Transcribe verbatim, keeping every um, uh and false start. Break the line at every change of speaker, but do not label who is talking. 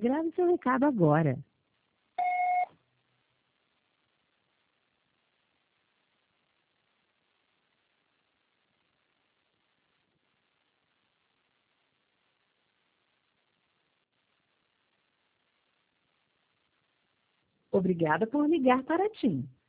Grave seu recado agora. Obrigada por ligar para a TIM.